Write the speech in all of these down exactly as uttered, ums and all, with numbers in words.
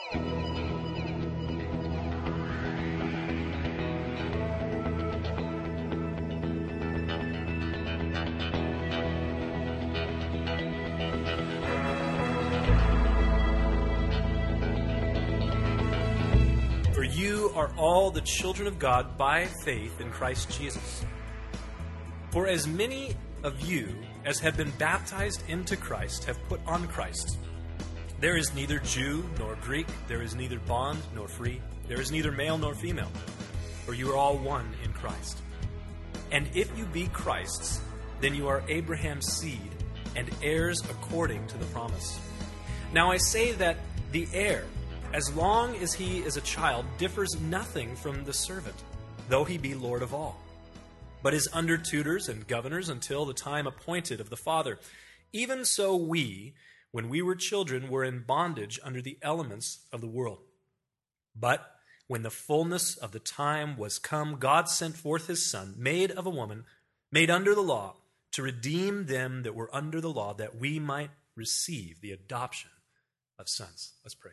For you are all the children of God by faith in Christ Jesus. For as many of you as have been baptized into Christ have put on Christ. There is neither Jew nor Greek, there is neither bond nor free, there is neither male nor female, for you are all one in Christ. And if you be Christ's, then you are Abraham's seed and heirs according to the promise. Now I say that the heir, as long as he is a child, differs nothing from the servant, though he be Lord of all, but is under tutors and governors until the time appointed of the Father. Even so we, when we were children, were in bondage under the elements of the world. But when the fullness of the time was come, God sent forth his Son, made of a woman, made under the law, to redeem them that were under the law, that we might receive the adoption of sons. Let's pray.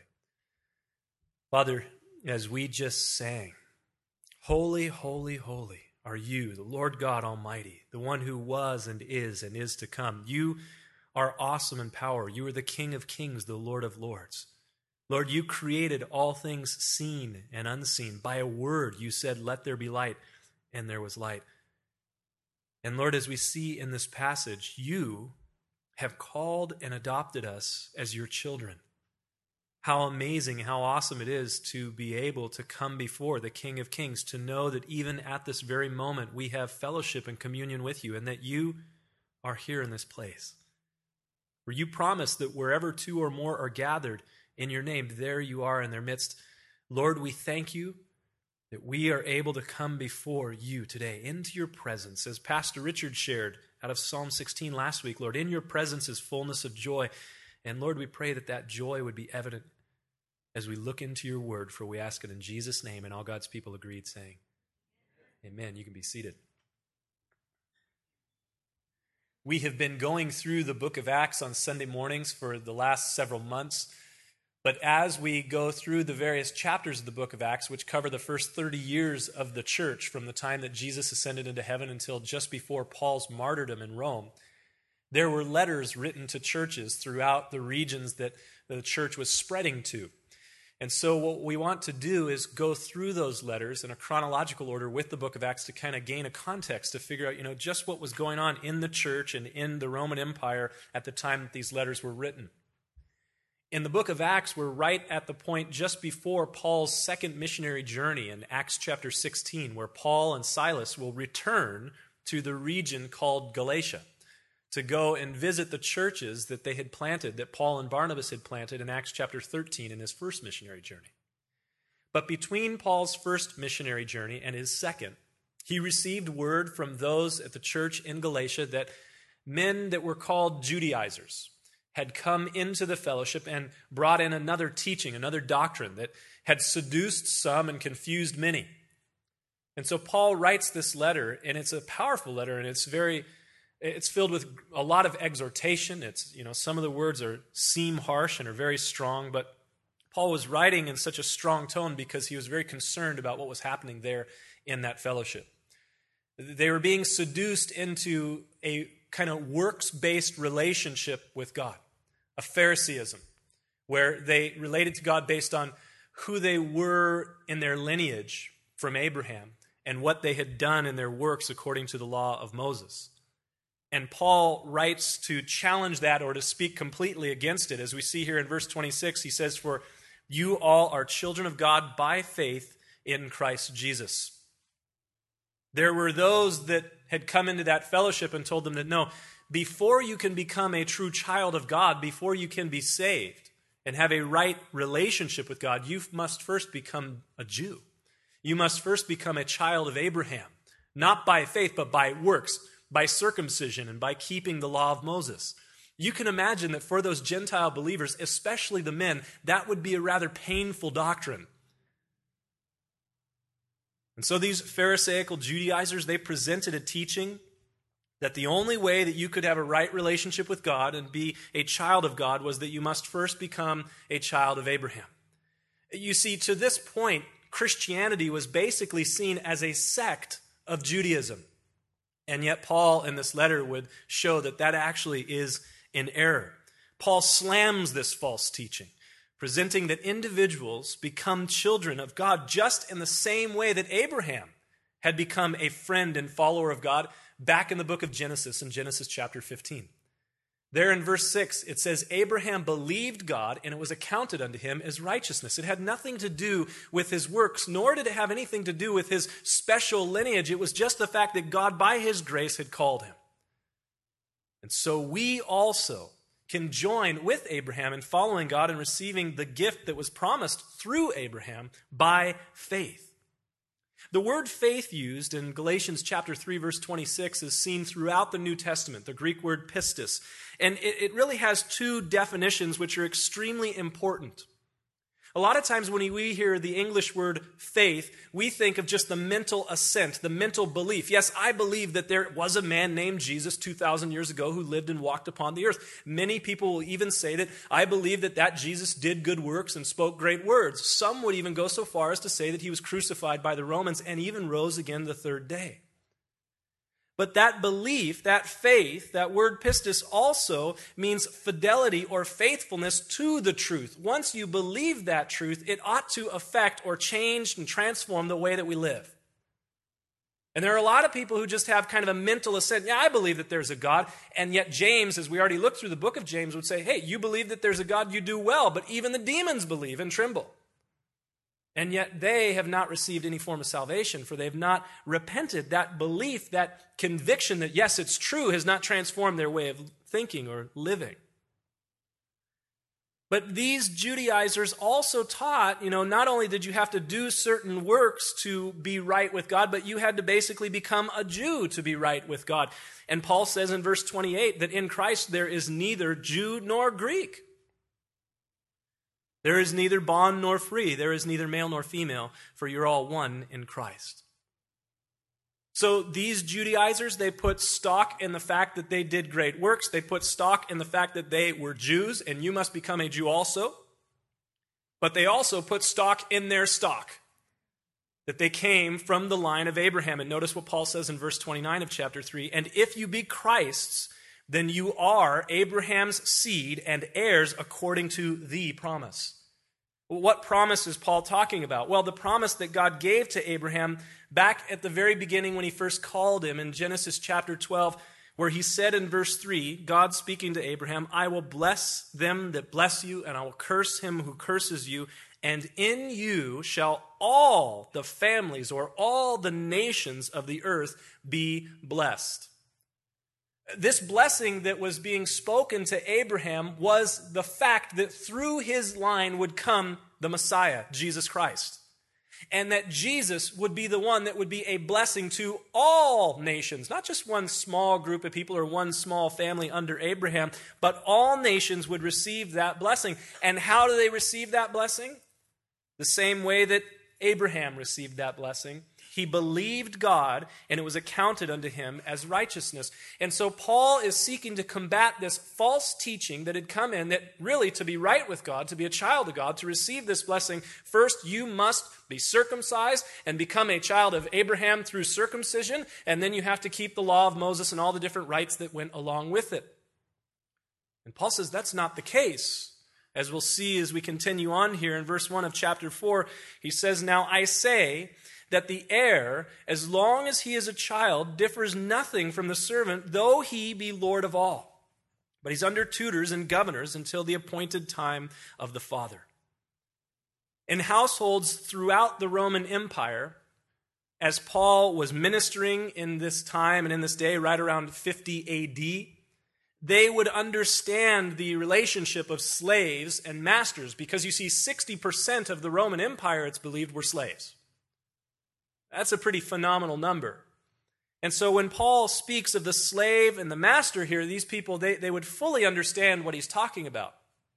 Father, as we just sang, holy, holy, holy are you, the Lord God Almighty, the one who was and is and is to come. You are awesome in power. You are the King of kings, the Lord of lords. Lord, you created all things seen and unseen. By a word you said, let there be light, and there was light. And Lord, as we see in this passage, you have called and adopted us as your children. How amazing, how awesome it is to be able to come before the King of Kings, to know that even at this very moment we have fellowship and communion with you, and that you are here in this place. For you promised that wherever two or more are gathered in your name, there you are in their midst. Lord, we thank you that we are able to come before you today into your presence. As Pastor Richard shared out of Psalm sixteen last week, Lord, in your presence is fullness of joy. And Lord, we pray that that joy would be evident as we look into your word, for we ask it in Jesus' name. And all God's people agreed, saying, amen. You can be seated. We have been going through the book of Acts on Sunday mornings for the last several months. But as we go through the various chapters of the book of Acts, which cover the first thirty years of the church, from the time that Jesus ascended into heaven until just before Paul's martyrdom in Rome, there were letters written to churches throughout the regions that the church was spreading to. And so what we want to do is go through those letters in a chronological order with the book of Acts to kind of gain a context, to figure out, you know, just what was going on in the church and in the Roman Empire at the time that these letters were written. In the book of Acts, we're right at the point just before Paul's second missionary journey in Acts chapter sixteen, where Paul and Silas will return to the region called Galatia to go and visit the churches that they had planted, that Paul and Barnabas had planted in Acts chapter thirteen in his first missionary journey. But between Paul's first missionary journey and his second, he received word from those at the church in Galatia that men that were called Judaizers had come into the fellowship and brought in another teaching, another doctrine that had seduced some and confused many. And so Paul writes this letter, and it's a powerful letter, and it's very It's filled with a lot of exhortation. It's, you know, some of the words are seem harsh and are very strong, but Paul was writing in such a strong tone because he was very concerned about what was happening there in that fellowship. They were being seduced into a kind of works-based relationship with God, a Phariseeism, where they related to God based on who they were in their lineage from Abraham and what they had done in their works according to the law of Moses. And Paul writes to challenge that, or to speak completely against it. As we see here in verse twenty-six, he says, "For you all are children of God by faith in Christ Jesus." There were those that had come into that fellowship and told them that, no, before you can become a true child of God, before you can be saved and have a right relationship with God, you must first become a Jew. You must first become a child of Abraham, not by faith, but by works, by circumcision and by keeping the law of Moses. You can imagine that for those Gentile believers, especially the men, that would be a rather painful doctrine. And so these Pharisaical Judaizers, they presented a teaching that the only way that you could have a right relationship with God and be a child of God was that you must first become a child of Abraham. You see, to this point, Christianity was basically seen as a sect of Judaism. And yet Paul in this letter would show that that actually is in error. Paul slams this false teaching, presenting that individuals become children of God just in the same way that Abraham had become a friend and follower of God back in the book of Genesis, in Genesis chapter fifteen. There in verse six, it says, Abraham believed God, and it was accounted unto him as righteousness. It had nothing to do with his works, nor did it have anything to do with his special lineage. It was just the fact that God, by his grace, had called him. And so we also can join with Abraham in following God and receiving the gift that was promised through Abraham by faith. The word faith used in Galatians chapter three, verse twenty-six is seen throughout the New Testament, the Greek word pistis. And it, it really has two definitions which are extremely important. A lot of times when we hear the English word faith, we think of just the mental assent, the mental belief. Yes, I believe that there was a man named Jesus two thousand years ago who lived and walked upon the earth. Many people will even say that I believe that that Jesus did good works and spoke great words. Some would even go so far as to say that he was crucified by the Romans and even rose again the third day. But that belief, that faith, that word pistis also means fidelity or faithfulness to the truth. Once you believe that truth, it ought to affect or change and transform the way that we live. And there are a lot of people who just have kind of a mental assent. Yeah, I believe that there's a God. And yet James, as we already looked through the book of James, would say, hey, you believe that there's a God, you do well, but even the demons believe and tremble. And yet they have not received any form of salvation, for they have not repented. That belief, that conviction that, yes, it's true, has not transformed their way of thinking or living. But these Judaizers also taught, you know, not only did you have to do certain works to be right with God, but you had to basically become a Jew to be right with God. And Paul says in verse twenty-eight that in Christ there is neither Jew nor Greek. There is neither bond nor free. There is neither male nor female, for you're all one in Christ. So these Judaizers, they put stock in the fact that they did great works. They put stock in the fact that they were Jews, and you must become a Jew also. But they also put stock in their stock, that they came from the line of Abraham. And notice what Paul says in verse twenty-nine of chapter three. And if you be Christ's, then you are Abraham's seed and heirs according to the promise. What promise is Paul talking about? Well, the promise that God gave to Abraham back at the very beginning when he first called him in Genesis chapter twelve, where he said in verse three, God speaking to Abraham, I will bless them that bless you, and I will curse him who curses you, and in you shall all the families or all the nations of the earth be blessed. This blessing that was being spoken to Abraham was the fact that through his line would come the Messiah, Jesus Christ. And that Jesus would be the one that would be a blessing to all nations, not just one small group of people or one small family under Abraham, but all nations would receive that blessing. And how do they receive that blessing? The same way that Abraham received that blessing. He believed God, and it was accounted unto him as righteousness. And so Paul is seeking to combat this false teaching that had come in, that really to be right with God, to be a child of God, to receive this blessing, first you must be circumcised and become a child of Abraham through circumcision, and then you have to keep the law of Moses and all the different rites that went along with it. And Paul says that's not the case. As we'll see as we continue on here in verse one of chapter four, he says, Now I say that the heir, as long as he is a child, differs nothing from the servant, though he be Lord of all. But he's under tutors and governors until the appointed time of the father. In households throughout the Roman Empire, as Paul was ministering in this time and in this day, right around fifty A D, they would understand the relationship of slaves and masters, because you see, sixty percent of the Roman Empire, it's believed, were slaves. That's a pretty phenomenal number. And so when Paul speaks of the slave and the master here, these people, they, they would fully understand what he's talking about.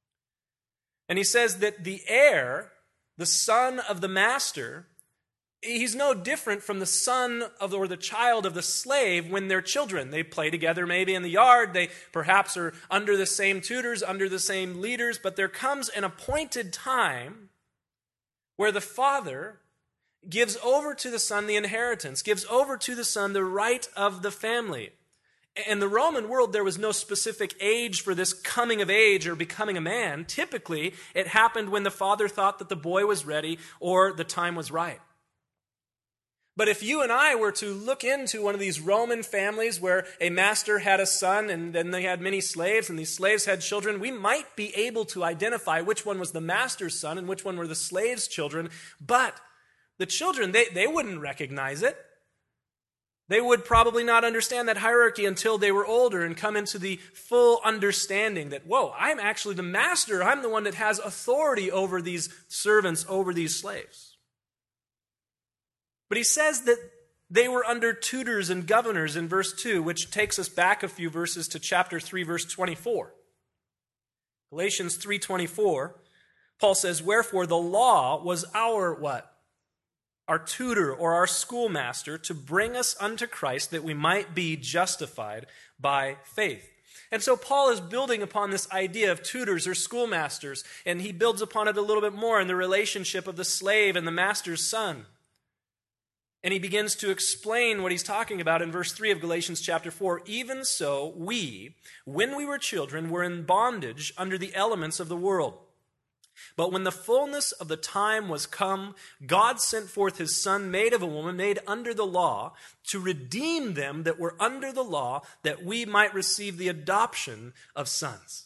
And he says that the heir, the son of the master, he's no different from the son of or the child of the slave when they're children. They play together maybe in the yard. They perhaps are under the same tutors, under the same leaders. But there comes an appointed time where the father gives over to the son the inheritance, gives over to the son the right of the family. In the Roman world, there was no specific age for this coming of age or becoming a man. Typically, it happened when the father thought that the boy was ready or the time was right. But if you and I were to look into one of these Roman families where a master had a son and then they had many slaves and these slaves had children, we might be able to identify which one was the master's son and which one were the slave's children. But the children, they, they wouldn't recognize it. They would probably not understand that hierarchy until they were older and come into the full understanding that, whoa, I'm actually the master. I'm the one that has authority over these servants, over these slaves. But he says that they were under tutors and governors in verse two, which takes us back a few verses to chapter three, verse twenty-four. Galatians three twenty-four, Paul says, wherefore the law was our what? Our tutor or our schoolmaster to bring us unto Christ that we might be justified by faith. And so Paul is building upon this idea of tutors or schoolmasters, and he builds upon it a little bit more in the relationship of the slave and the master's son. And he begins to explain what he's talking about in verse three of Galatians chapter four. Even so, we, when we were children, were in bondage under the elements of the world. But when the fullness of the time was come, God sent forth his Son, made of a woman, made under the law, to redeem them that were under the law, that we might receive the adoption of sons.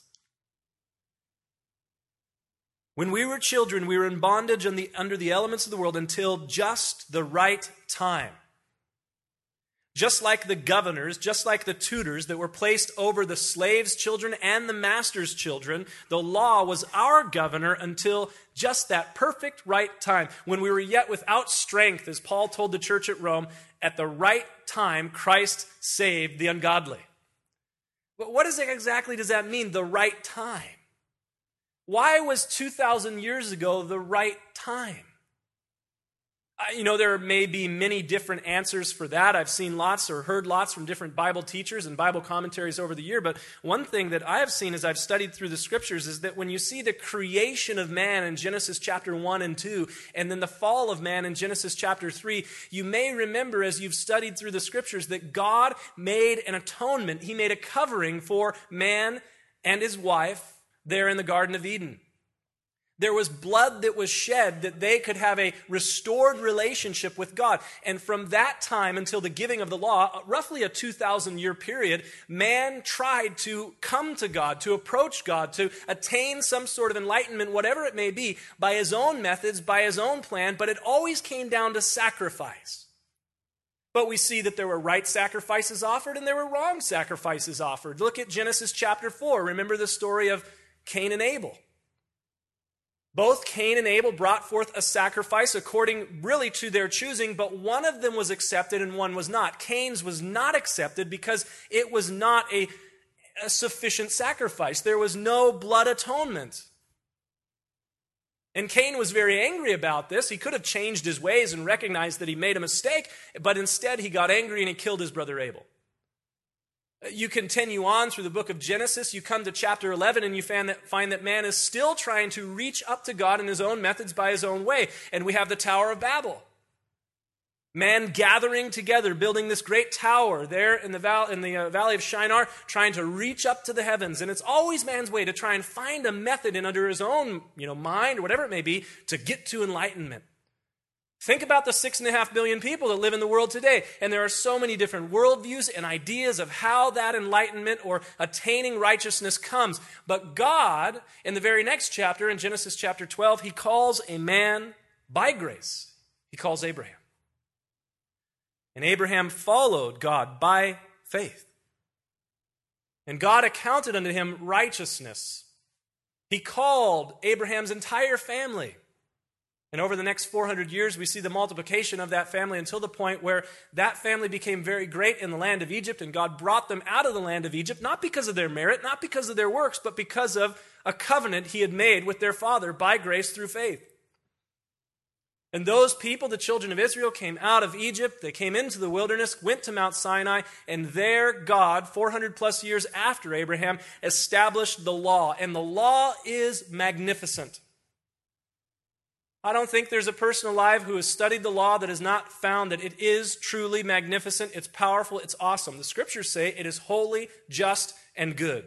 When we were children, we were in bondage on the, under the elements of the world until just the right time. Just like the governors, just like the tutors that were placed over the slaves' children and the master's children, the law was our governor until just that perfect right time. When we were yet without strength, as Paul told the church at Rome, at the right time, Christ saved the ungodly. But what is it exactly does that mean, the right time? Why was two thousand years ago the right time? You know, there may be many different answers for that. I've seen lots or heard lots from different Bible teachers and Bible commentaries over the year. But one thing that I have seen as I've studied through the scriptures is that when you see the creation of man in Genesis chapter one and two, and then the fall of man in Genesis chapter three, you may remember as you've studied through the scriptures that God made an atonement. He made a covering for man and his wife there in the Garden of Eden. There was blood that was shed that they could have a restored relationship with God. And from that time until the giving of the law, roughly a two thousand year period, man tried to come to God, to approach God, to attain some sort of enlightenment, whatever it may be, by his own methods, by his own plan, but it always came down to sacrifice. But we see that there were right sacrifices offered and there were wrong sacrifices offered. Look at Genesis chapter four. Remember the story of Cain and Abel. Both Cain and Abel brought forth a sacrifice according really to their choosing, but one of them was accepted and one was not. Cain's was not accepted because it was not a, a sufficient sacrifice. There was no blood atonement. And Cain was very angry about this. He could have changed his ways and recognized that he made a mistake, but instead he got angry and he killed his brother Abel. You continue on through the book of Genesis, you come to chapter eleven and you find that, find that man is still trying to reach up to God in his own methods by his own way. And we have the Tower of Babel. Man gathering together, building this great tower there in the, val- in the uh, valley of Shinar, trying to reach up to the heavens. And it's always man's way to try and find a method in under his own you know, mind, or whatever it may be, to get to enlightenment. Think about the six and a half billion people that live in the world today. And there are so many different worldviews and ideas of how that enlightenment or attaining righteousness comes. But God, in the very next chapter, in Genesis chapter twelve, he calls a man by grace. He calls Abraham. And Abraham followed God by faith. And God accounted unto him righteousness. He called Abraham's entire family. And over the next four hundred years, we see the multiplication of that family until the point where that family became very great in the land of Egypt, and God brought them out of the land of Egypt, not because of their merit, not because of their works, but because of a covenant he had made with their father by grace through faith. And those people, the children of Israel, came out of Egypt, they came into the wilderness, went to Mount Sinai, and there God, four hundred plus years after Abraham, established the law. And the law is magnificent. I don't think there's a person alive who has studied the law that has not found that it is truly magnificent, it's powerful, it's awesome. The scriptures say it is holy, just, and good.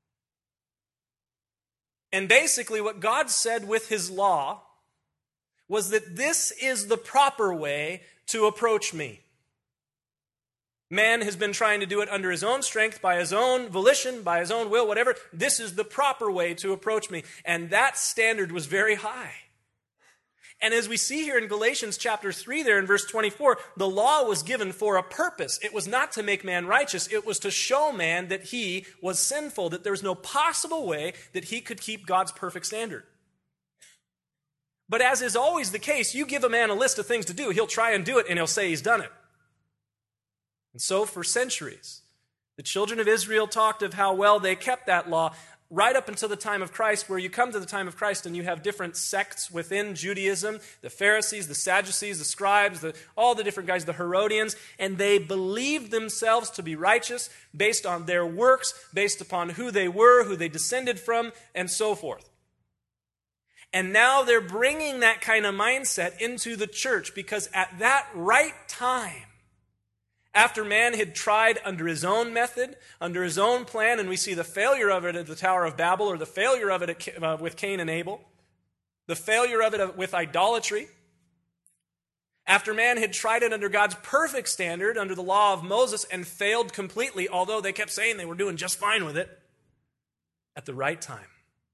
And basically what God said with his law was that this is the proper way to approach me. Man has been trying to do it under his own strength, by his own volition, by his own will, whatever. This is the proper way to approach me. And that standard was very high. And as we see here in Galatians chapter three there in verse twenty-four, the law was given for a purpose. It was not to make man righteous. It was to show man that he was sinful, that there was no possible way that he could keep God's perfect standard. But as is always the case, you give a man a list of things to do, he'll try and do it, and he'll say he's done it. And so for centuries, the children of Israel talked of how well they kept that law, right up until the time of Christ, where you come to the time of Christ and you have different sects within Judaism, the Pharisees, the Sadducees, the scribes, the, all the different guys, the Herodians, and they believed themselves to be righteous based on their works, based upon who they were, who they descended from, and so forth. And now they're bringing that kind of mindset into the church, because at that right time, after man had tried under his own method, under his own plan, and we see the failure of it at the Tower of Babel, or the failure of it at, uh, with Cain and Abel, the failure of it with idolatry, after man had tried it under God's perfect standard, under the law of Moses, and failed completely, although they kept saying they were doing just fine with it, at the right time,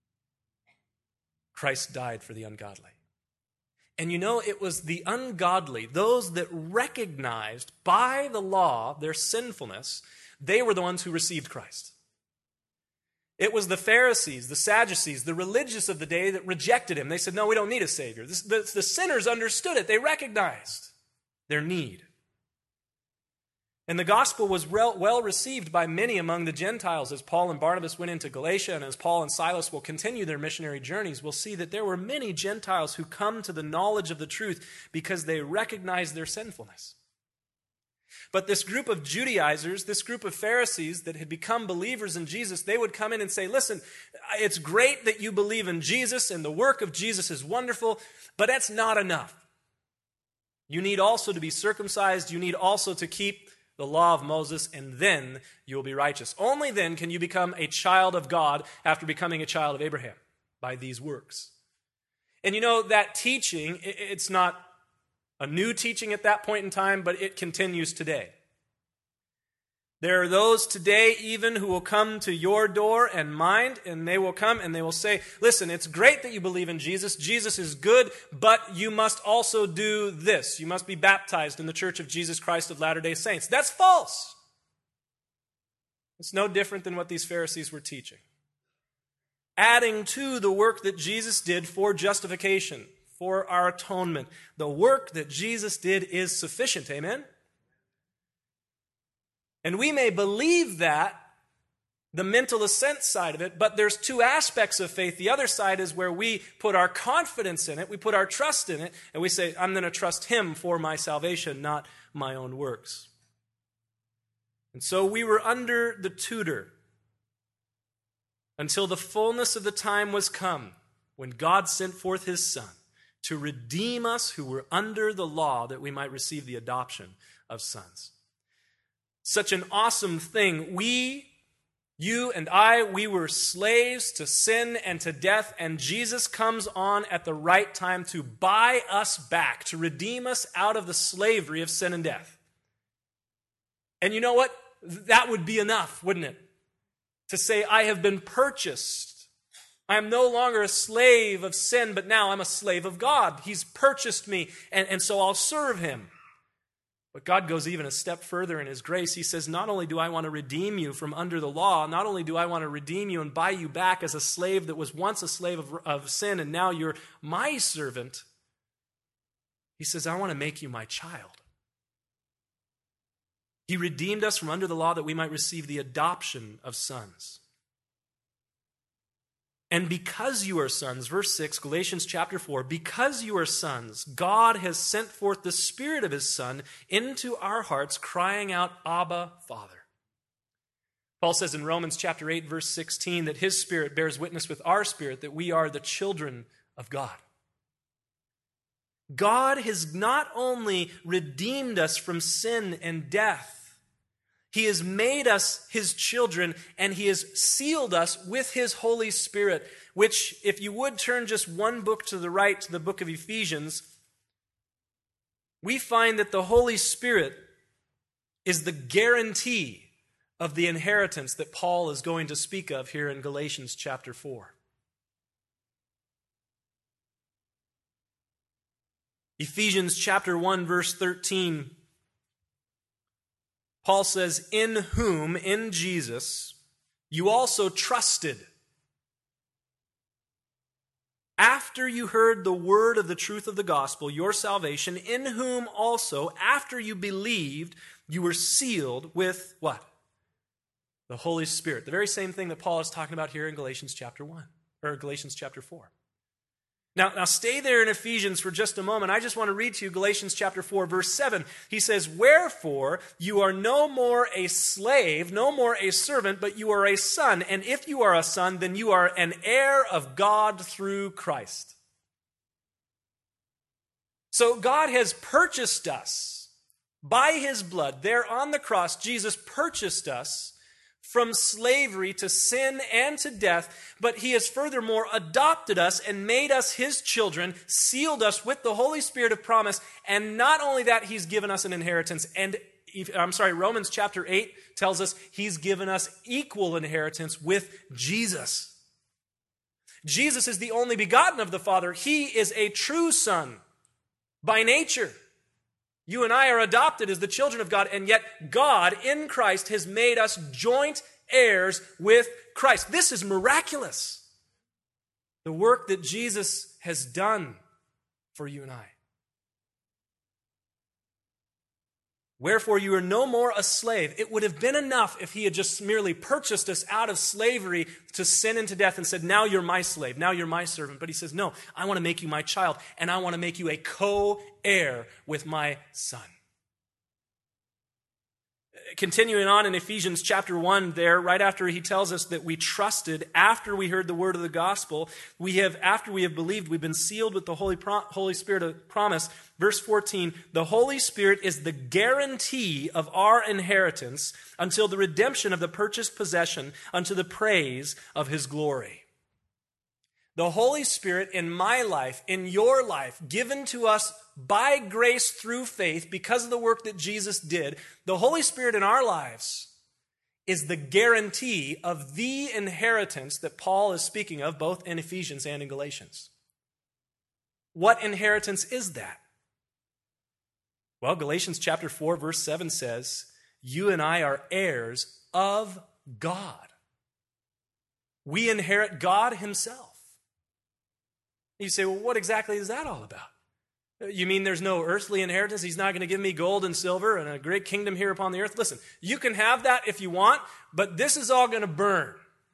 Christ died for the ungodly. And you know, it was the ungodly, those that recognized by the law their sinfulness, they were the ones who received Christ. It was the Pharisees, the Sadducees, the religious of the day that rejected him. They said, no, we don't need a Savior. This, the, the sinners understood it. They recognized their need. And the gospel was well received by many among the Gentiles. As Paul and Barnabas went into Galatia, and as Paul and Silas will continue their missionary journeys, we'll see that there were many Gentiles who come to the knowledge of the truth because they recognized their sinfulness. But this group of Judaizers, this group of Pharisees that had become believers in Jesus, they would come in and say, listen, it's great that you believe in Jesus and the work of Jesus is wonderful, but that's not enough. You need also to be circumcised. You need also to keep the law of Moses, and then you will be righteous. Only then can you become a child of God after becoming a child of Abraham, by these works. And you know, that teaching, it's not a new teaching at that point in time, but it continues today. There are those today even who will come to your door and mine, and they will come and they will say, listen, it's great that you believe in Jesus. Jesus is good, but you must also do this. You must be baptized in the Church of Jesus Christ of Latter-day Saints. That's false. It's no different than what these Pharisees were teaching. Adding to the work that Jesus did for justification, for our atonement. The work that Jesus did is sufficient. Amen? And we may believe that, the mental assent side of it, but there's two aspects of faith. The other side is where we put our confidence in it, we put our trust in it, and we say, I'm going to trust him for my salvation, not my own works. And so we were under the tutor until the fullness of the time was come, when God sent forth his Son to redeem us who were under the law, that we might receive the adoption of sons. Such an awesome thing. We, you and I, we were slaves to sin and to death, and Jesus comes on at the right time to buy us back, to redeem us out of the slavery of sin and death. And you know what? That would be enough, wouldn't it? To say, I have been purchased. I am no longer a slave of sin, but now I'm a slave of God. He's purchased me, and, and so I'll serve him. But God goes even a step further in his grace. He says, not only do I want to redeem you from under the law, not only do I want to redeem you and buy you back as a slave that was once a slave of, of sin, and now you're my servant. He says, I want to make you my child. He redeemed us from under the law that we might receive the adoption of sons. And because you are sons, verse six, Galatians chapter four, because you are sons, God has sent forth the Spirit of his Son into our hearts, crying out, Abba, Father. Paul says in Romans chapter eight, verse sixteen, that his Spirit bears witness with our spirit that we are the children of God. God has not only redeemed us from sin and death, He has made us His children, and He has sealed us with His Holy Spirit, which, if you would turn just one book to the right, to the book of Ephesians, we find that the Holy Spirit is the guarantee of the inheritance that Paul is going to speak of here in Galatians chapter four. Ephesians chapter one, verse thirteen, Paul says, "In whom," in Jesus, "you also trusted, after you heard the word of the truth of the gospel, your salvation, in whom also, after you believed, you were sealed with" what? The Holy Spirit. The very same thing that Paul is talking about here in Galatians chapter one, or Galatians chapter four. Now, now stay there in Ephesians for just a moment. I just want to read to you Galatians chapter four, verse seven. He says, "Wherefore you are no more a slave, no more a servant, but you are a son. And if you are a son, then you are an heir of God through Christ." So God has purchased us by His blood. There on the cross, Jesus purchased us from slavery to sin and to death, but He has furthermore adopted us and made us His children, sealed us with the Holy Spirit of promise, and not only that, He's given us an inheritance. And, I'm sorry, Romans chapter eight tells us He's given us equal inheritance with Jesus. Jesus is the only begotten of the Father. He is a true Son by nature. You and I are adopted as the children of God, and yet God in Christ has made us joint heirs with Christ. This is miraculous. The work that Jesus has done for you and I. "Wherefore you are no more a slave." It would have been enough if He had just merely purchased us out of slavery to sin and to death and said, "Now you're my slave, now you're my servant." But He says, "No, I want to make you my child, and I want to make you a co-heir with my Son." Continuing on in Ephesians chapter one there, right after he tells us that we trusted after we heard the word of the gospel, we have, after we have believed, we've been sealed with the Holy, Pro- Holy Spirit of promise. Verse fourteen, "The Holy Spirit is the guarantee of our inheritance until the redemption of the purchased possession, unto the praise of His glory." The Holy Spirit in my life, in your life, given to us by grace through faith because of the work that Jesus did, the Holy Spirit in our lives is the guarantee of the inheritance that Paul is speaking of both in Ephesians and in Galatians. What inheritance is that? Well, Galatians chapter four, verse seven says, "You and I are heirs of God." We inherit God Himself. You say, well, what exactly is that all about? You mean there's no earthly inheritance? He's not going to give me gold and silver and a great kingdom here upon the earth? Listen, you can have that if you want, but this is all going to burn.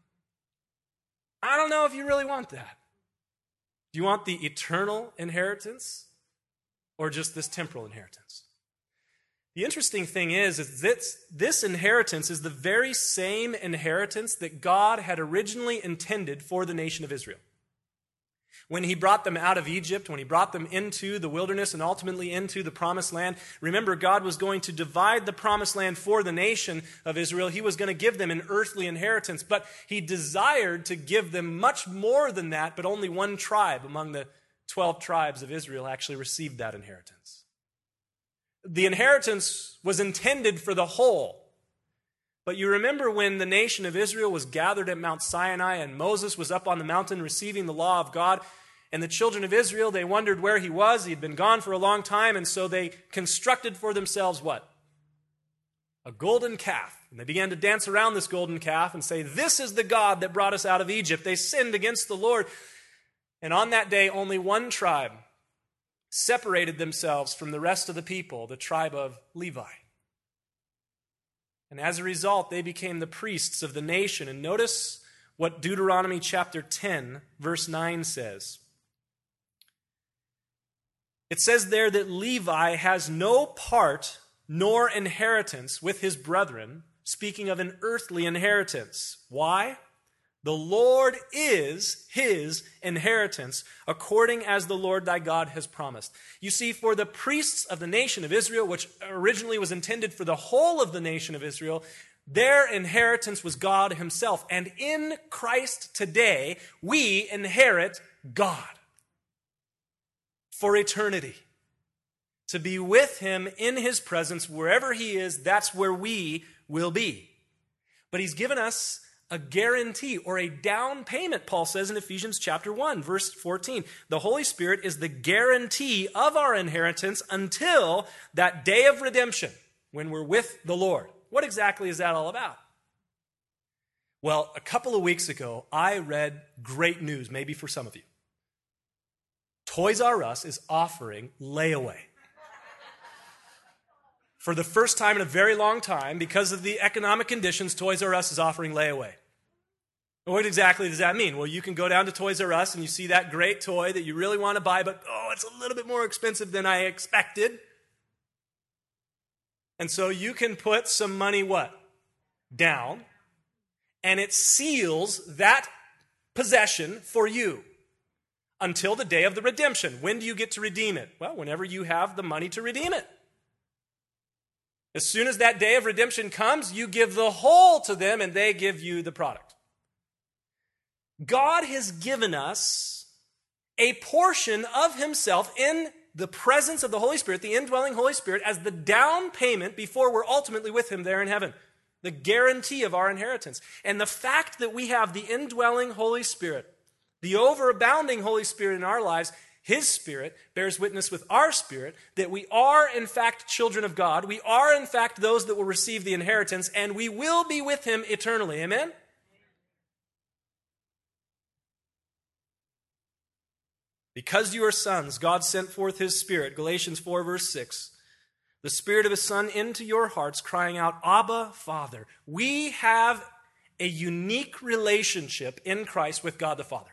I don't know if you really want that. Do you want the eternal inheritance or just this temporal inheritance? The interesting thing is, is this, this inheritance is the very same inheritance that God had originally intended for the nation of Israel. When He brought them out of Egypt, when He brought them into the wilderness and ultimately into the promised land, remember, God was going to divide the promised land for the nation of Israel. He was going to give them an earthly inheritance, but He desired to give them much more than that, but only one tribe among the twelve tribes of Israel actually received that inheritance. The inheritance was intended for the whole. But you remember when the nation of Israel was gathered at Mount Sinai and Moses was up on the mountain receiving the law of God, and the children of Israel, they wondered where he was. He had been gone for a long time, and so they constructed for themselves what? A golden calf. And they began to dance around this golden calf and say, "This is the God that brought us out of Egypt." They sinned against the Lord. And on that day, only one tribe separated themselves from the rest of the people, the tribe of Levi. And as a result, they became the priests of the nation. And notice what Deuteronomy chapter ten, verse nine says. It says there that Levi has no part nor inheritance with his brethren, speaking of an earthly inheritance. Why? The Lord is his inheritance, according as the Lord thy God has promised. You see, for the priests of the nation of Israel, which originally was intended for the whole of the nation of Israel, their inheritance was God himself. And in Christ today, we inherit God for eternity. To be with him in his presence, wherever he is, that's where we will be. But he's given us a guarantee or a down payment, Paul says in Ephesians chapter one, verse fourteen. The Holy Spirit is the guarantee of our inheritance until that day of redemption when we're with the Lord. What exactly is that all about? Well, a couple of weeks ago, I read great news, maybe for some of you. Toys R Us is offering layaway. For the first time in a very long time, because of the economic conditions, Toys R Us is offering layaway. What exactly does that mean? Well, you can go down to Toys R Us and you see that great toy that you really want to buy, but oh, it's a little bit more expensive than I expected. And so you can put some money what? Down. And it seals that possession for you until the day of the redemption. When do you get to redeem it? Well, whenever you have the money to redeem it. As soon as that day of redemption comes, you give the whole to them and they give you the product. God has given us a portion of himself in the presence of the Holy Spirit, the indwelling Holy Spirit, as the down payment before we're ultimately with him there in heaven. The guarantee of our inheritance. And the fact that we have the indwelling Holy Spirit, the overabounding Holy Spirit in our lives, his Spirit bears witness with our spirit that we are in fact children of God. We are in fact those that will receive the inheritance, and we will be with him eternally. Amen? Because you are sons, God sent forth his Spirit, Galatians four, verse six, the Spirit of his Son into your hearts, crying out, Abba, Father. We have a unique relationship in Christ with God the Father.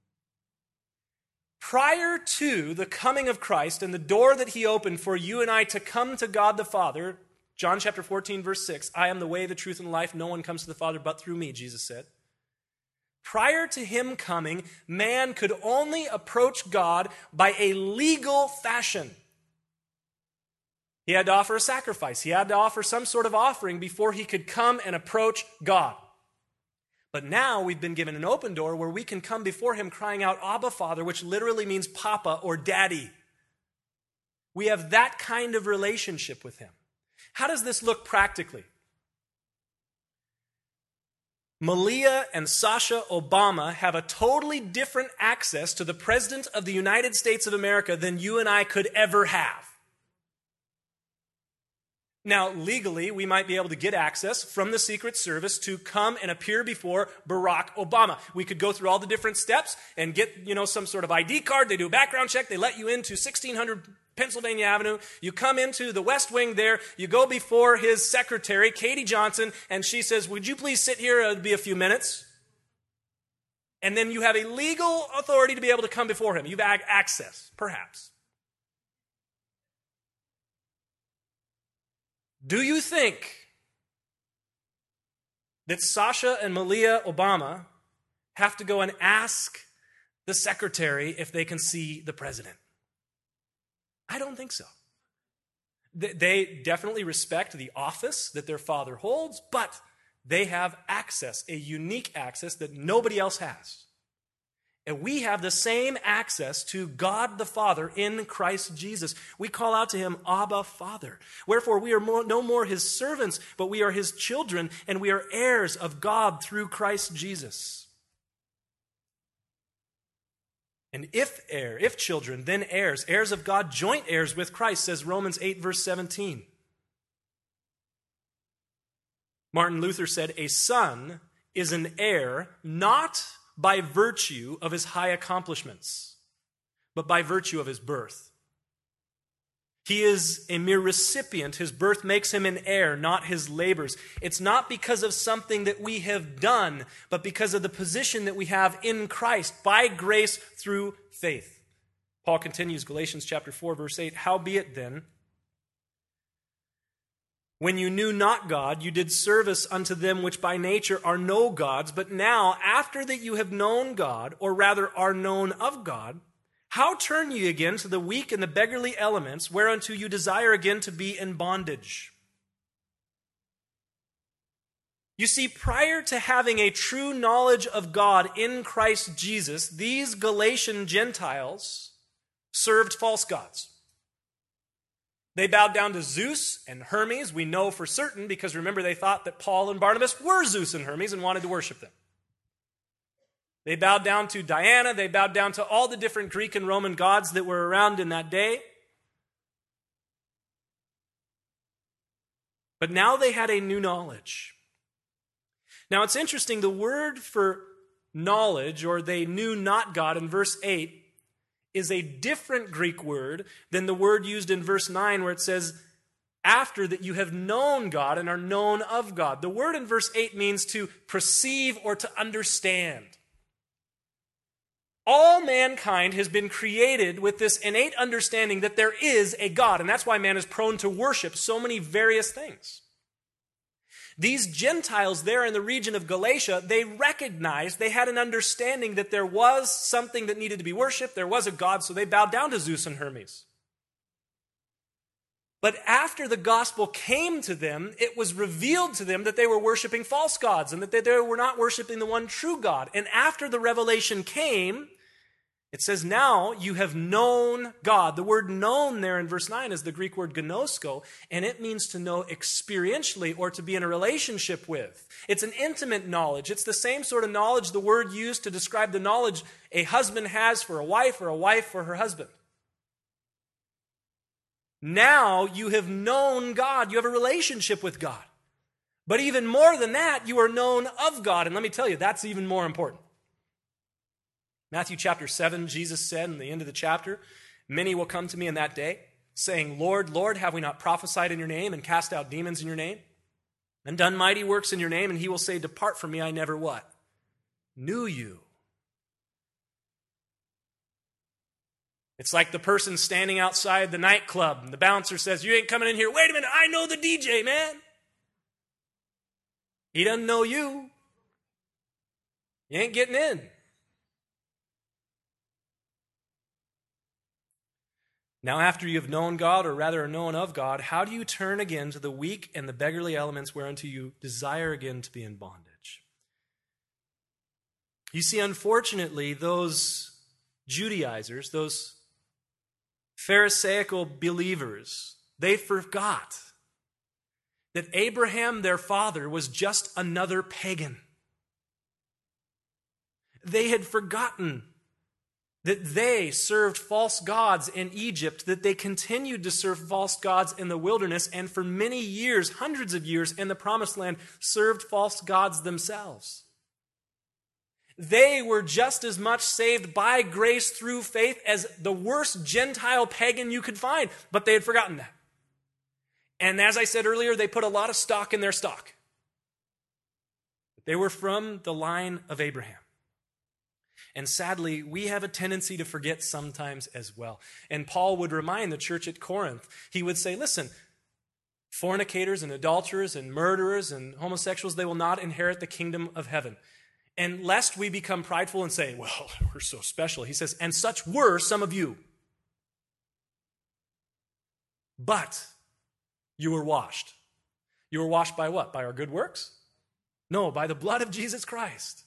Prior to the coming of Christ and the door that he opened for you and I to come to God the Father, John chapter fourteen, verse six, I am the way, the truth, and the life. No one comes to the Father but through me, Jesus said. Prior to him coming, man could only approach God by a legal fashion. He had to offer a sacrifice. He had to offer some sort of offering before he could come and approach God. But now we've been given an open door where we can come before him crying out, Abba, Father, which literally means Papa or Daddy. We have that kind of relationship with him. How does this look practically? Malia and Sasha Obama have a totally different access to the President of the United States of America than you and I could ever have. Now, legally, we might be able to get access from the Secret Service to come and appear before Barack Obama. We could go through all the different steps and get, you know, some sort of I D card. They do a background check. They let you into sixteen hundred Pennsylvania Avenue. You come into the West Wing there. You go before his secretary, Katie Johnson, and she says, would you please sit here? It'll be a few minutes. And then you have a legal authority to be able to come before him. You've had access, perhaps. Do you think that Sasha and Malia Obama have to go and ask the secretary if they can see the president? I don't think so. They definitely respect the office that their father holds, but they have access, a unique access that nobody else has. And we have the same access to God the Father in Christ Jesus. We call out to him, Abba, Father. Wherefore, we are more, no more his servants, but we are his children, and we are heirs of God through Christ Jesus. And if heir, if children, then heirs, heirs of God, joint heirs with Christ, says Romans eight, verse seventeen. Martin Luther said, a son is an heir not by virtue of his high accomplishments, but by virtue of his birth. He is a mere recipient. His birth makes him an heir, not his labors. It's not because of something that we have done, but because of the position that we have in Christ, by grace through faith. Paul continues, Galatians chapter four, verse eight, howbeit then, When you knew not God, you did service unto them which by nature are no gods. But now, after that you have known God, or rather are known of God, how turn ye again to the weak and the beggarly elements, whereunto you desire again to be in bondage? You see, prior to having a true knowledge of God in Christ Jesus, these Galatian Gentiles served false gods. They bowed down to Zeus and Hermes, we know for certain, because remember they thought that Paul and Barnabas were Zeus and Hermes and wanted to worship them. They bowed down to Diana, they bowed down to all the different Greek and Roman gods that were around in that day. But now they had a new knowledge. Now it's interesting, the word for knowledge, or they knew not God in verse eight, is a different Greek word than the word used in verse nine where it says, after that you have known God and are known of God. The word in verse eight means to perceive or to understand. All mankind has been created with this innate understanding that there is a God, and that's why man is prone to worship so many various things. These Gentiles there in the region of Galatia, they recognized, they had an understanding that there was something that needed to be worshipped, there was a God, so they bowed down to Zeus and Hermes. But after the gospel came to them, it was revealed to them that they were worshiping false gods and that they were not worshiping the one true God. And after the revelation came, it says, now you have known God. The word known there in verse nine is the Greek word gnosko, and it means to know experientially or to be in a relationship with. It's an intimate knowledge. It's the same sort of knowledge the word used to describe the knowledge a husband has for a wife or a wife for her husband. Now you have known God. You have a relationship with God. But even more than that, you are known of God. And let me tell you, that's even more important. Matthew chapter seven, Jesus said in the end of the chapter, many will come to me in that day, saying, Lord, Lord, have we not prophesied in your name and cast out demons in your name and done mighty works in your name? And he will say, depart from me, I never what? Knew you. It's like the person standing outside the nightclub and the bouncer says, you ain't coming in here. Wait a minute, I know the D J, man. He doesn't know you. You ain't getting in. Now, after you have known God, or rather are known of God, how do you turn again to the weak and the beggarly elements whereunto you desire again to be in bondage? You see, unfortunately, those Judaizers, those Pharisaical believers, they forgot that Abraham, their father, was just another pagan. They had forgotten that they served false gods in Egypt, that they continued to serve false gods in the wilderness, and for many years, hundreds of years in the promised land, served false gods themselves. They were just as much saved by grace through faith as the worst Gentile pagan you could find, but they had forgotten that. And as I said earlier, they put a lot of stock in their stock. They were from the line of Abraham. And sadly, we have a tendency to forget sometimes as well. And Paul would remind the church at Corinth, he would say, listen, fornicators and adulterers and murderers and homosexuals, they will not inherit the kingdom of heaven. And lest we become prideful and say, well, we're so special. He says, and such were some of you. But you were washed. You were washed by what? By our good works? No, by the blood of Jesus Christ.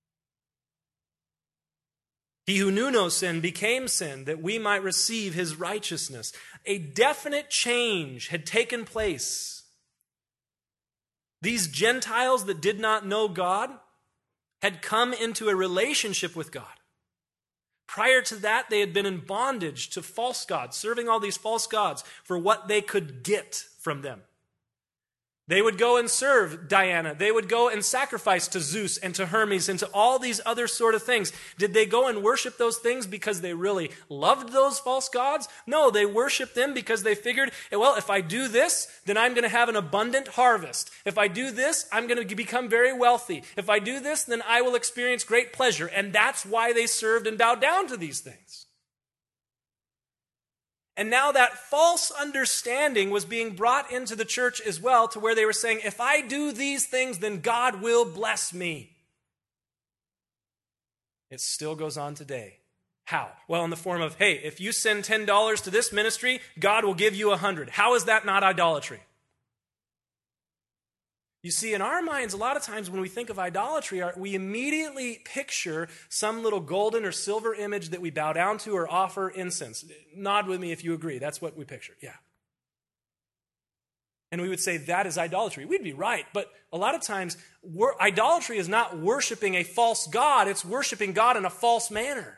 He who knew no sin became sin, that we might receive his righteousness. A definite change had taken place. These Gentiles that did not know God had come into a relationship with God. Prior to that, they had been in bondage to false gods, serving all these false gods for what they could get from them. They would go and serve Diana. They would go and sacrifice to Zeus and to Hermes and to all these other sort of things. Did they go and worship those things because they really loved those false gods? No, they worshiped them because they figured, well, if I do this, then I'm going to have an abundant harvest. If I do this, I'm going to become very wealthy. If I do this, then I will experience great pleasure. And that's why they served and bowed down to these things. And now that false understanding was being brought into the church as well, to where they were saying, if I do these things, then God will bless me. It still goes on today. How? Well, in the form of, hey, if you send ten dollars to this ministry, God will give you one hundred. How is that not idolatry? You see, in our minds, a lot of times when we think of idolatry, we immediately picture some little golden or silver image that we bow down to or offer incense. Nod with me if you agree. That's what we picture. Yeah. And we would say that is idolatry. We'd be right. But a lot of times, wor- idolatry is not worshiping a false god. It's worshiping God in a false manner.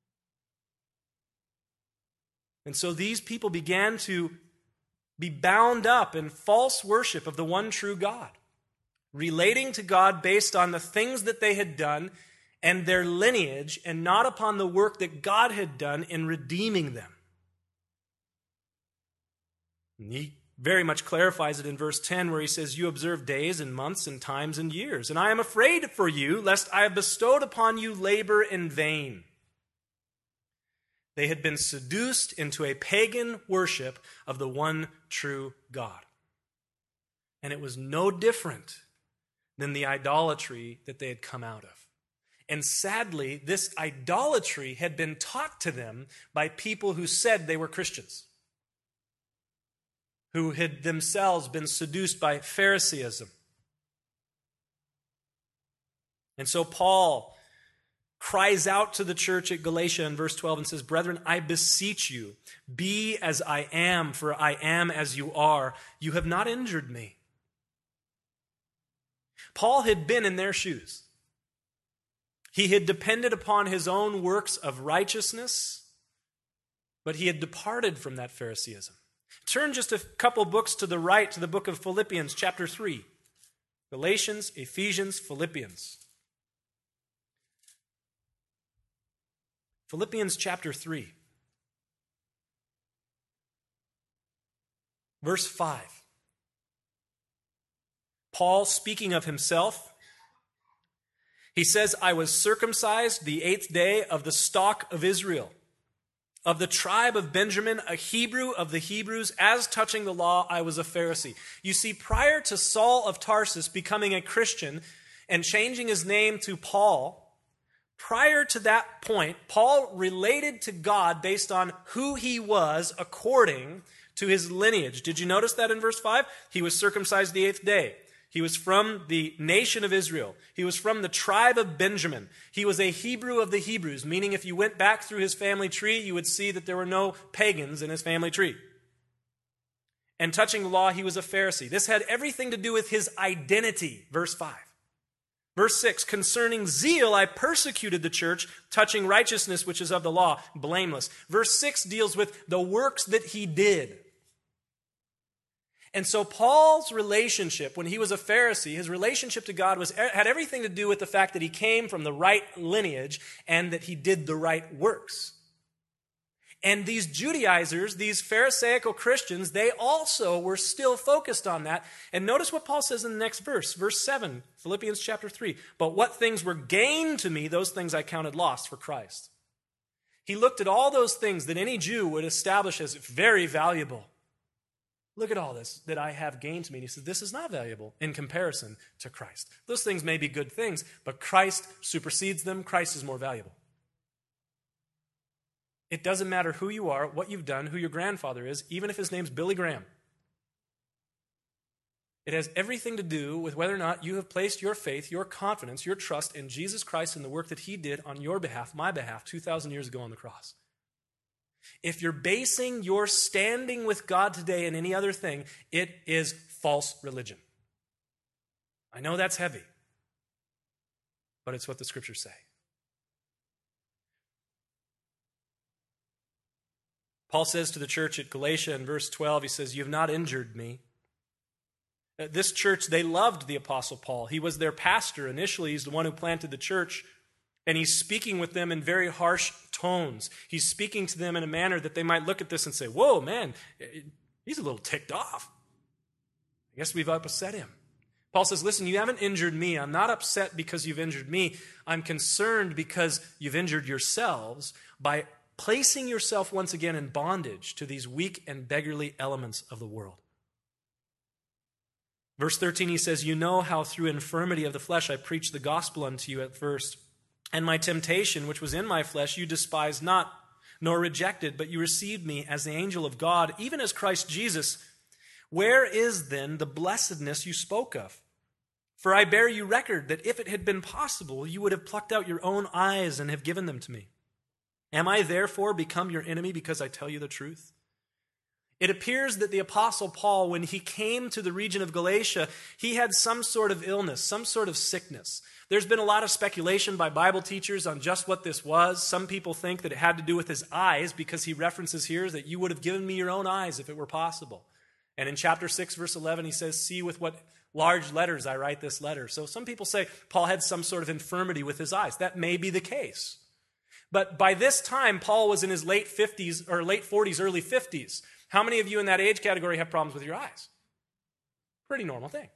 And so these people began to be bound up in false worship of the one true God, relating to God based on the things that they had done and their lineage, and not upon the work that God had done in redeeming them. And he very much clarifies it in verse ten, where he says, you observe days and months and times and years, and I am afraid for you, lest I have bestowed upon you labor in vain. They had been seduced into a pagan worship of the one true God. And it was no different than the idolatry that they had come out of. And sadly, this idolatry had been taught to them by people who said they were Christians, who had themselves been seduced by Phariseeism. And so Paul cries out to the church at Galatia in verse twelve and says, brethren, I beseech you, be as I am, for I am as you are. You have not injured me. Paul had been in their shoes. He had depended upon his own works of righteousness, but he had departed from that Phariseeism. Turn just a couple books to the right to the book of Philippians, chapter three. Galatians, Ephesians, Philippians. Philippians chapter three. Verse five. Paul, speaking of himself, he says, I was circumcised the eighth day of the stock of Israel, of the tribe of Benjamin, a Hebrew of the Hebrews. As touching the law, I was a Pharisee. You see, prior to Saul of Tarsus becoming a Christian and changing his name to Paul, prior to that point, Paul related to God based on who he was according to his lineage. Did you notice that in verse five? He was circumcised the eighth day. He was from the nation of Israel. He was from the tribe of Benjamin. He was a Hebrew of the Hebrews, meaning if you went back through his family tree, you would see that there were no pagans in his family tree. And touching the law, he was a Pharisee. This had everything to do with his identity, verse five. Verse six, concerning zeal, I persecuted the church, touching righteousness, which is of the law, blameless. Verse six deals with the works that he did. And so Paul's relationship, when he was a Pharisee, his relationship to God was had everything to do with the fact that he came from the right lineage and that he did the right works. And these Judaizers, these Pharisaical Christians, they also were still focused on that. And notice what Paul says in the next verse, verse seven, Philippians chapter three. But what things were gained to me, those things I counted loss for Christ. He looked at all those things that any Jew would establish as very valuable. Look at all this that I have gained to me. And he said, this is not valuable in comparison to Christ. Those things may be good things, but Christ supersedes them. Christ is more valuable. It doesn't matter who you are, what you've done, who your grandfather is, even if his name's Billy Graham. It has everything to do with whether or not you have placed your faith, your confidence, your trust in Jesus Christ and the work that he did on your behalf, my behalf, two thousand years ago on the cross. If you're basing your standing with God today in any other thing, it is false religion. I know that's heavy, but it's what the scriptures say. Paul says to the church at Galatia in verse twelve, he says, you have not injured me. This church, they loved the Apostle Paul. He was their pastor. Initially, he's the one who planted the church. And he's speaking with them in very harsh tones. He's speaking to them in a manner that they might look at this and say, whoa, man, he's a little ticked off. I guess we've upset him. Paul says, listen, you haven't injured me. I'm not upset because you've injured me. I'm concerned because you've injured yourselves by placing yourself once again in bondage to these weak and beggarly elements of the world. Verse thirteen, he says, you know how through infirmity of the flesh I preached the gospel unto you at first, and my temptation, which was in my flesh, you despised not, nor rejected, but you received me as the angel of God, even as Christ Jesus. Where is then the blessedness you spoke of? For I bear you record that if it had been possible, you would have plucked out your own eyes and have given them to me. Am I therefore become your enemy because I tell you the truth? It appears that the Apostle Paul, when he came to the region of Galatia, he had some sort of illness, some sort of sickness. There's been a lot of speculation by Bible teachers on just what this was. Some people think that it had to do with his eyes, because he references here that you would have given me your own eyes if it were possible. And in chapter six, verse eleven, he says, see with what large letters I write this letter. So some people say Paul had some sort of infirmity with his eyes. That may be the case. But by this time, Paul was in his late fifties, or late forties, early fifties. How many of you in that age category have problems with your eyes? Pretty normal thing.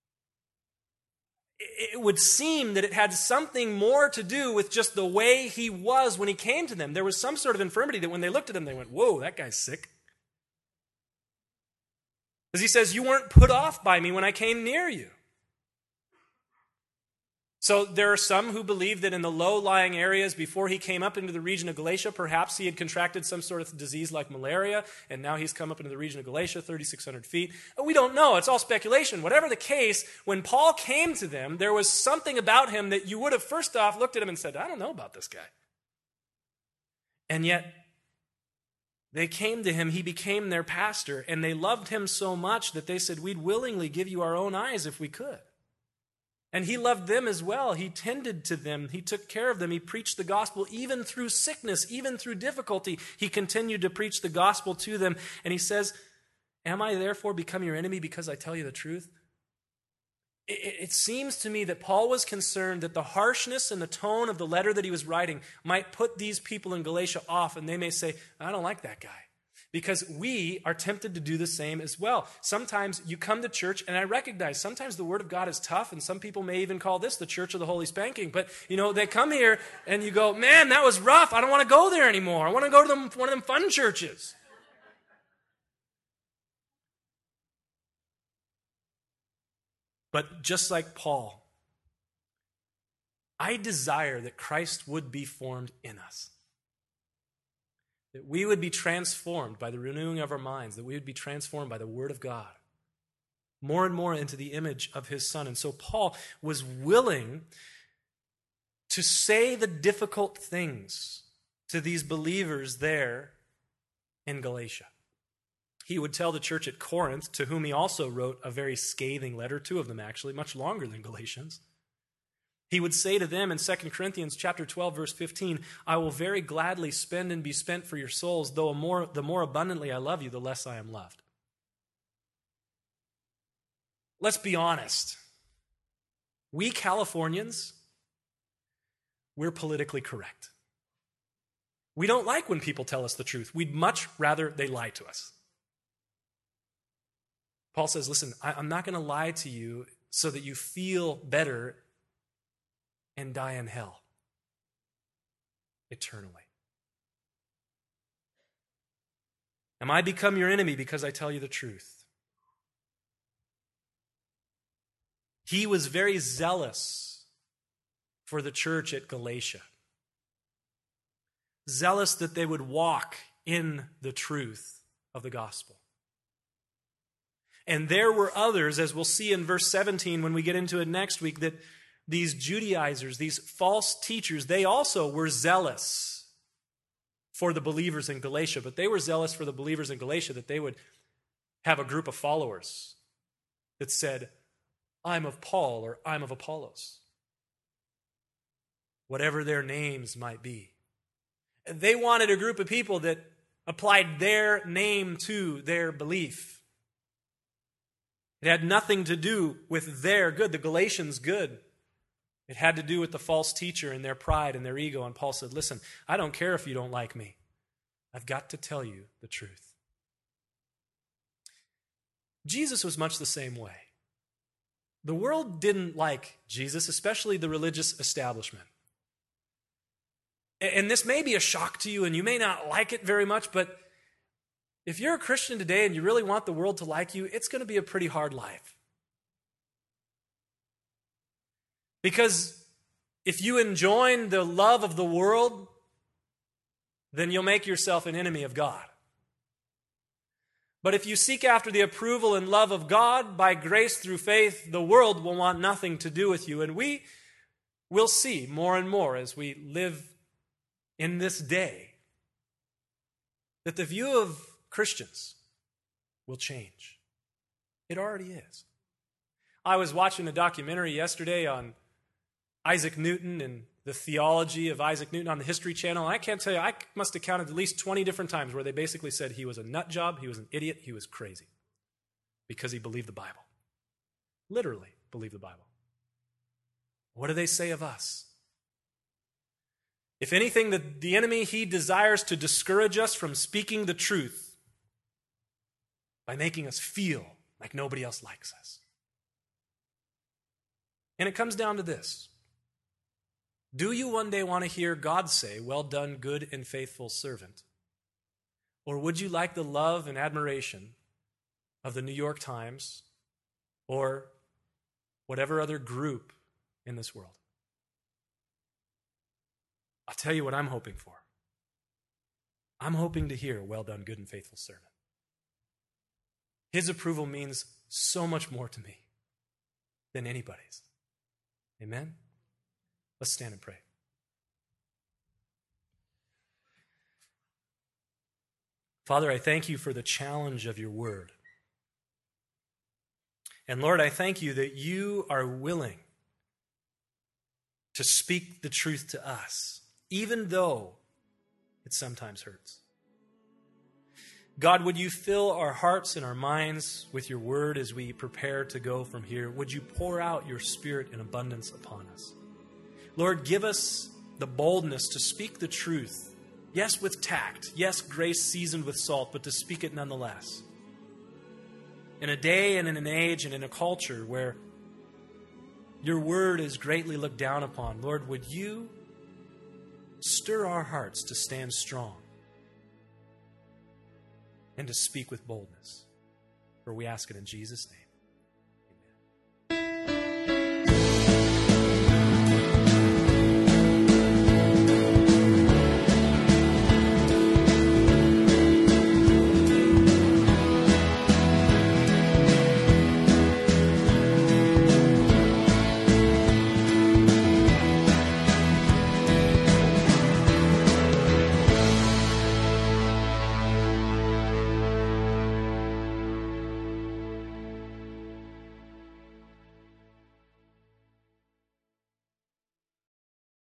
It would seem that it had something more to do with just the way he was when he came to them. There was some sort of infirmity that when they looked at him, they went, whoa, that guy's sick. Because he says, you weren't put off by me when I came near you. So there are some who believe that in the low-lying areas before he came up into the region of Galatia, perhaps he had contracted some sort of disease like malaria, and now he's come up into the region of Galatia, thirty-six hundred feet. We don't know. It's all speculation. Whatever the case, when Paul came to them, there was something about him that you would have first off looked at him and said, I don't know about this guy. And yet, they came to him, he became their pastor, and they loved him so much that they said, we'd willingly give you our own eyes if we could. And he loved them as well. He tended to them. He took care of them. He preached the gospel even through sickness, even through difficulty. He continued to preach the gospel to them. And he says, am I therefore become your enemy because I tell you the truth? It, it seems to me that Paul was concerned that the harshness and the tone of the letter that he was writing might put these people in Galatia off, and they may say, I don't like that guy. Because we are tempted to do the same as well. Sometimes you come to church, and I recognize sometimes the Word of God is tough, and some people may even call this the church of the holy spanking. But, you know, they come here, and you go, man, that was rough. I don't want to go there anymore. I want to go to them, one of them fun churches. But just like Paul, I desire that Christ would be formed in us. That we would be transformed by the renewing of our minds, that we would be transformed by the Word of God, more and more into the image of His Son. And so Paul was willing to say the difficult things to these believers there in Galatia. He would tell the church at Corinth, to whom he also wrote a very scathing letter, two of them actually, much longer than Galatians. He would say to them in Second Corinthians chapter twelve, verse fifteen, I will very gladly spend and be spent for your souls, though more, the more abundantly I love you, the less I am loved. Let's be honest. We Californians, we're politically correct. We don't like when people tell us the truth. We'd much rather they lie to us. Paul says, listen, I, I'm not going to lie to you so that you feel better and die in hell eternally. Am I become your enemy because I tell you the truth? He was very zealous for the church at Galatia. Zealous that they would walk in the truth of the gospel. And there were others, as we'll see in verse seventeen when we get into it next week, that these Judaizers, these false teachers, they also were zealous for the believers in Galatia, but they were zealous for the believers in Galatia that they would have a group of followers that said, I'm of Paul or I'm of Apollos. Whatever their names might be. They wanted a group of people that applied their name to their belief. It had nothing to do with their good, the Galatians' good. It had to do with the false teacher and their pride and their ego. And Paul said, listen, I don't care if you don't like me. I've got to tell you the truth. Jesus was much the same way. The world didn't like Jesus, especially the religious establishment. And this may be a shock to you, and you may not like it very much, but if you're a Christian today and you really want the world to like you, it's going to be a pretty hard life. Because if you enjoin the love of the world, then you'll make yourself an enemy of God. But if you seek after the approval and love of God by grace through faith, the world will want nothing to do with you. And we will see more and more as we live in this day that the view of Christians will change. It already is. I was watching a documentary yesterday on Isaac Newton and the theology of Isaac Newton on the History Channel. And I can't tell you, I must have counted at least twenty different times where they basically said he was a nut job, he was an idiot, he was crazy because he believed the Bible. Literally believed the Bible. What do they say of us? If anything, the, the enemy, he desires to discourage us from speaking the truth by making us feel like nobody else likes us. And it comes down to this. Do you one day want to hear God say, "Well done, good and faithful servant"? Or would you like the love and admiration of the New York Times or whatever other group in this world? I'll tell you what I'm hoping for. I'm hoping to hear, "Well done, good and faithful servant." His approval means so much more to me than anybody's. Amen? Let's stand and pray. Father, I thank you for the challenge of your word. And Lord, I thank you that you are willing to speak the truth to us, even though it sometimes hurts. God, would you fill our hearts and our minds with your word as we prepare to go from here? Would you pour out your Spirit in abundance upon us? Lord, give us the boldness to speak the truth. Yes, with tact. Yes, grace seasoned with salt, but to speak it nonetheless. In a day and in an age and in a culture where your word is greatly looked down upon, Lord, would you stir our hearts to stand strong and to speak with boldness? For we ask it in Jesus' name.